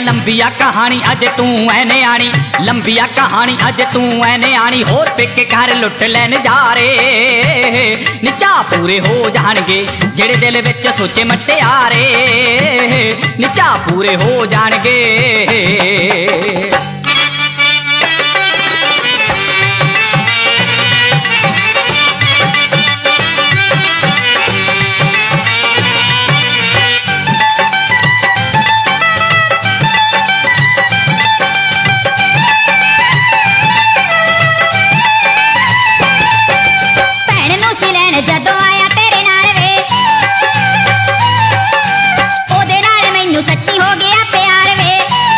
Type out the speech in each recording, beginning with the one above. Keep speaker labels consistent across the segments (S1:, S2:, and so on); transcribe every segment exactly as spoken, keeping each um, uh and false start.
S1: लंबी आ कहानी अज तू ऐ न्याणी, लंबी आ कहानी अज तू ऐ न्याणी। होर पिक घर लुट लैन जा रे निचा पूरे हो जाणगे जेड़े दिल विच सोचे मटियारे, निचा पूरे हो जाणगे।
S2: जदों आया तेरे नाल वे ओदे नाल मैनू सच्ची हो गया प्यार वे।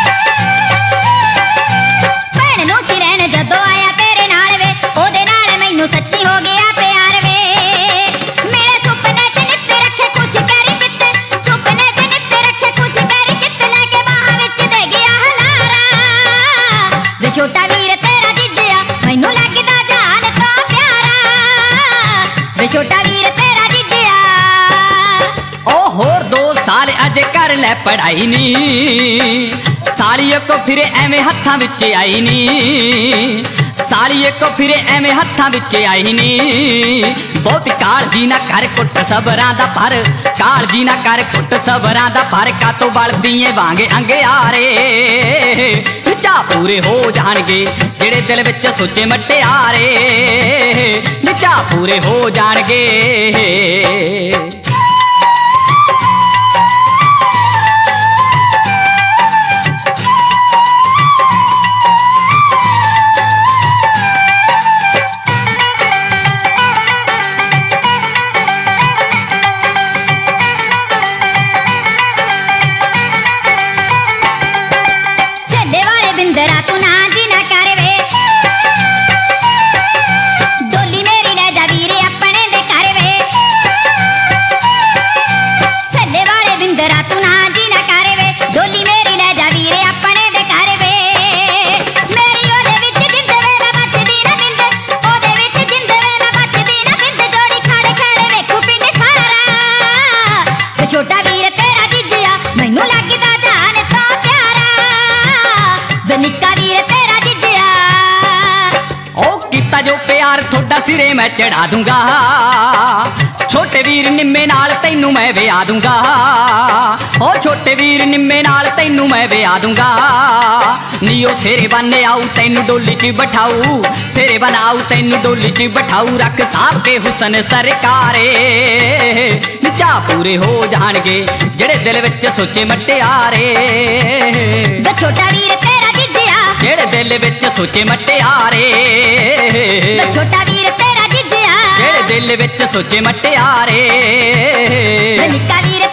S2: भैण नूं सी लैण जदों आया तेरे नाल वे ओदे नाल मैनू सच्ची हो गया प्यार वे। मेरे सुपने च नित रखे कुछ करी चित, सुपने च नित रखे कुछ करी चित, लैके बाहां विच दे गया हलारा वे छोटा वीर तेरा जिज्जिया मैनू लगदा जान तो प्यारा वे छोटा वीर तेरा जिज्जिया।
S1: ओ होर दो साल अजे कर लै पढ़ाई नी, सालिए को फिरे एवें हत्थां विच आई नी, सालिए को फिरे एवें हत्थां विच आई नी। बहुत काल जी ना कर कुट सबरां दा पर, काल जी ना कर कुट सबरां दा पर, कातों बलदीए वांगे अंगियारे निचा पूरे हो जाणगे जेड़े दिल विच सोचे मटियारे, निचा पूरे हो जाणगे।
S2: सल्ले वाले बिंदरा तू ना जी ना कर वे, डोली मेरी ले जा वीरे अपने दे कर वे। सल्ले वाले बिंदरा तू ना जी ना कर वे, डोली मेरी ले जा वीरे अपने दे कर वे। मेरी ओदे विच जिंद वे मैं बचदी ना बिंद, ओदे विच जिंद वे मैं बचदी ना बिंद, जोड़ी खड़े खड़े वेखू पिंड सारा ते छोटा वीर तेरा जिज्जिया मैनू लगदा जान तो प्यारा वे निक्का वीर तेरा जिज्जिया।
S1: ओ कीता जो प्यार थोड़ा सिरे मैं चढ़ा दूंगा, छोटे वीर निम्मे नाल तैनू मैं विआह दूंगा। ओ छोटे वीर निम्मे नाल तैनू मैं विआह दूंगा। नीओ सिरे बन आऊ तैनू डोली च बठाऊ, सिरे बन आऊ तैनू डोली च बठाऊ, रख साहब के हुसन सरकारे निचा पूरे हो जाणगे जेड़े दिल विच सोचे मटियारे,
S2: वे छोटा वीर तेरा जिज्जिया
S1: जेड़े दिल विच सोचे मटियारे,
S2: वे छोटा वीर तेरा जिज्जिया
S1: जेड़े दिल विच सोचे मटियारे,
S2: वे निक्का वीर